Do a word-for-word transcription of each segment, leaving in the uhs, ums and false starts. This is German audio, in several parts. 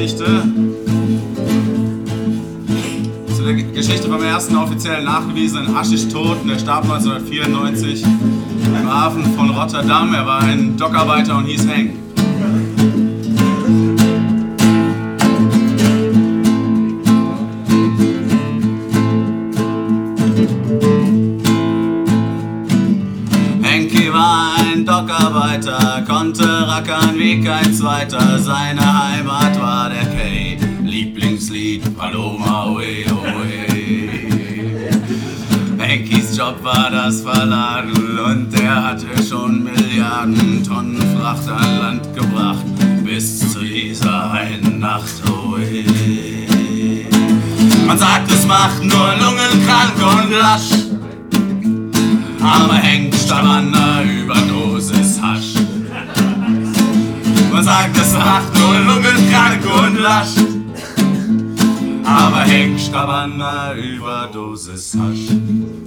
Geschichte. Zu der Geschichte vom ersten offiziell nachgewiesenen Haschisch-Toten. Der starb neunzehnhundertvierundneunzig im Hafen von Rotterdam. Er war ein Dockarbeiter und hieß Henk. Henki war ein Dockarbeiter, konnte rackern wie kein Zweiter. Seine Heimat war der Quai, Lieblingslied Paloma oe oe. Henkis Job war das Verladen und er hatte schon Milliarden Tonnen Fracht an Land gebracht, bis zu dieser einen Nacht oe. Man sagt, es macht nur lungenkrank und lasch, aber Henk starb an einer Überdosis Hasch. Man sagt, es macht nur lungenkrank und lasch, aber Henk starb an einer Überdosis Hasch.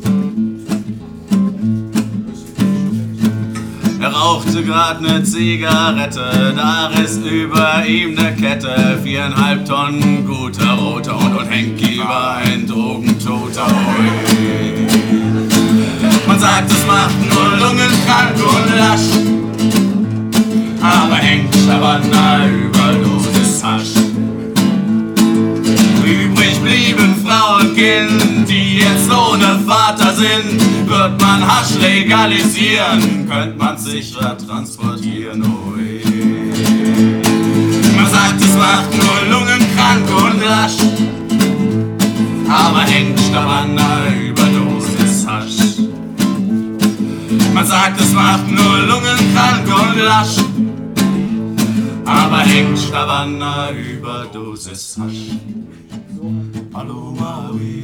Er rauchte grad ne Zigarette, da riss über ihm ne Kette. Viereinhalb Tonnen guter Roter und, und Henki war ein Drogentoter. Oi. Man sagt, es macht nur lungenkrank und lasch, aber Henk starb an einer Überdosis Hasch. Übrig blieben Frau und Kind, die jetzt ohne Vater sind. Wird man Hasch legalisieren, könnt man sicher transportieren. Oi. Man sagt, es macht nur lungenkrank und lasch, aber Henk starb an einer Überdosis Hasch. Man sagt, es macht nur lungenkrank und lasch, aber Henk starb an einer Überdosis Hasch. Paloma oe.